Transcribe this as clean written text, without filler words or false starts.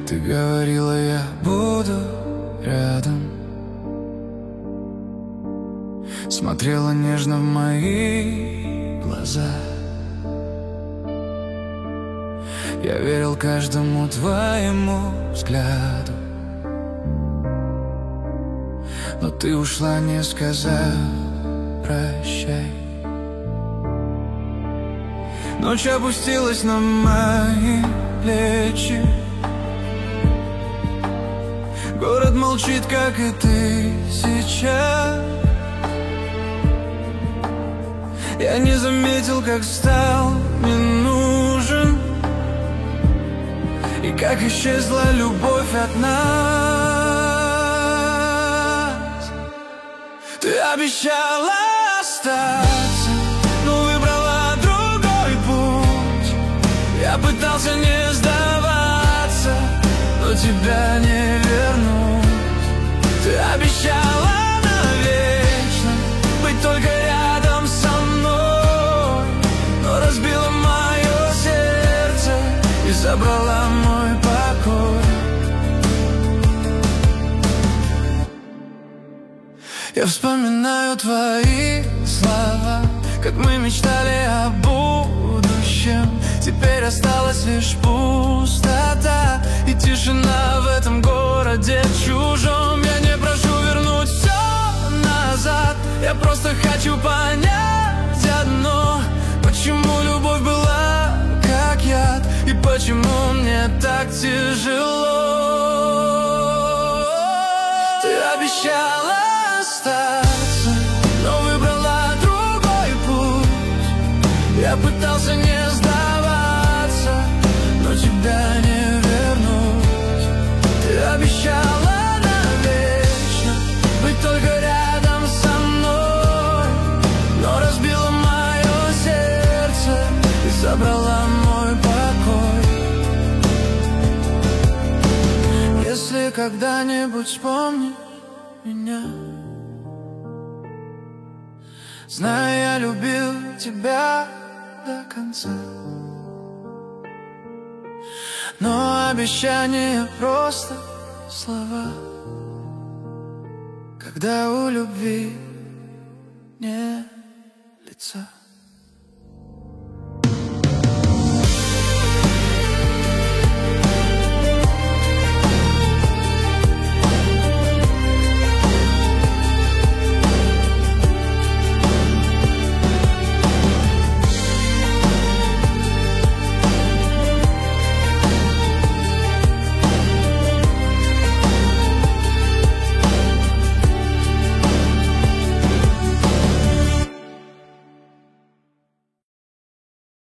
Ты говорила, я буду рядом, смотрела нежно в мои глаза. Я верил каждому твоему взгляду, но ты ушла, не сказав прощай. Ночь опустилась на мои плечи, город молчит, как и ты сейчас. Я не заметил, как стал мне нужен, и как исчезла любовь от нас. Ты обещала остаться, но выбрала другой путь. Я пытался не сдаваться, но тебя не вернуть. Ты обещала навечно быть только рядом со мной, но разбила мое сердце и забрала мой покой. Я вспоминаю твои слова, как мы мечтали о будущем. Теперь осталась лишь пустота и тишина в этом городе чужом. Я не прошу вернуть все назад, я просто хочу понять одно: почему любовь была как яд, и почему мне так тяжело. Ты обещала остаться, но выбрала другой путь. Я пытался не сдаваться, но тебя не вернуть. Ты обещала навечно быть только рядом со мной, но разбила мое сердце и забрала мой покой. Если когда-нибудь вспомни меня, знаю, я любил тебя до конца, но обещания просто слова, когда у любви нет лица.